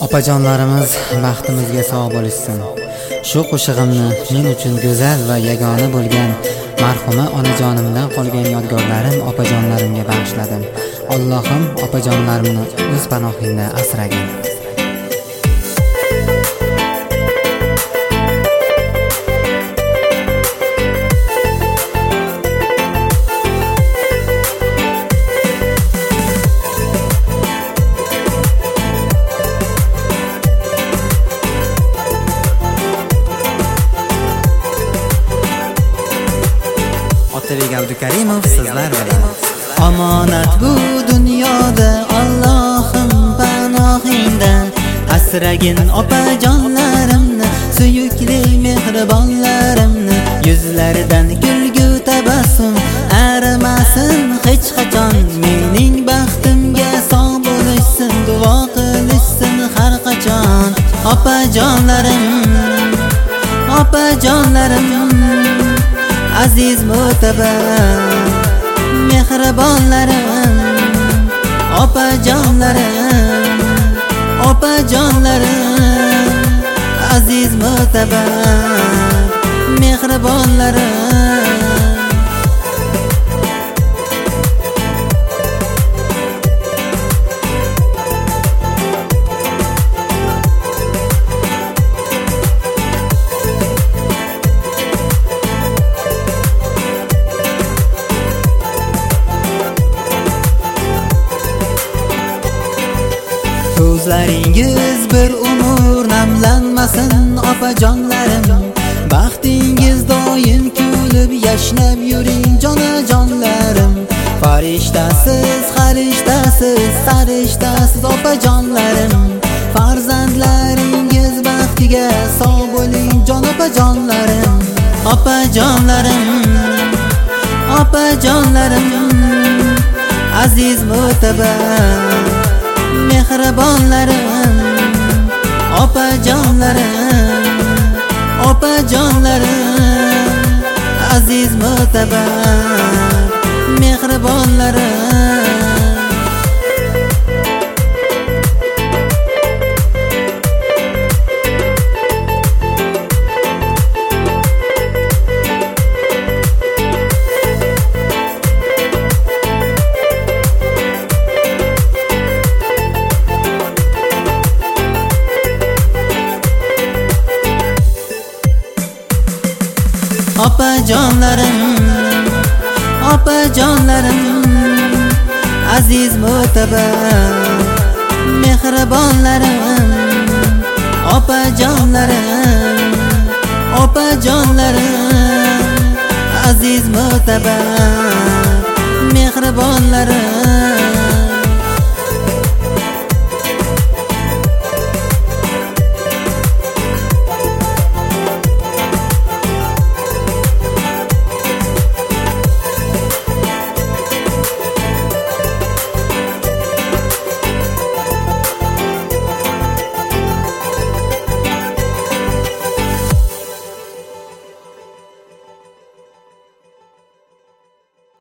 Opajonlarimiz baxtimizga sog' bo'lishsin. Shu qo'shig'imni men uchun go'zal va yagona bo'lgan marhuma onajonimdan qolgan yodgorlarim opajonlarimga bag'ishladim. Allohim opajonlarimni o'z panohingda asragin. Otabek Abdukarimov sizlar bilan. Omonat bu dunyoda Allohim panohingdan asragin opajonlarimni, suyukli mehribonlarimni. Yuzlaridan kulgu tabassum arimasin hech qachon. Mening baxtimga sog' bo'lishsin, duo qilishsin har qachon. Opajonlarim, opajonlarim, aziz mo'tabar mehribonlarim, opajonlarim, opajonlarim, aziz mo'tabar mehribonlarim. Ko'zlaringiz bir umr namlanmasin opajonlarim. Baxtingiz doim kulib yashnab yuring jonajonlarim. Farishtasiz, farishtasiz, farishtasiz opajonlarim. Farzandlaringiz baxtiga sog' bo'ling jon opajonlarim. Opajonlarim, opajonlarim, aziz mo'tabar mehribonlarim, opajonlarim, opajonlarim, aziz mo'tabar mehribonlarim. Opajonlarim, opajonlarim, aziz mo'tabar mehribonlarim, opajonlarim, opajonlarim, aziz mo'tabar mehribonlarim.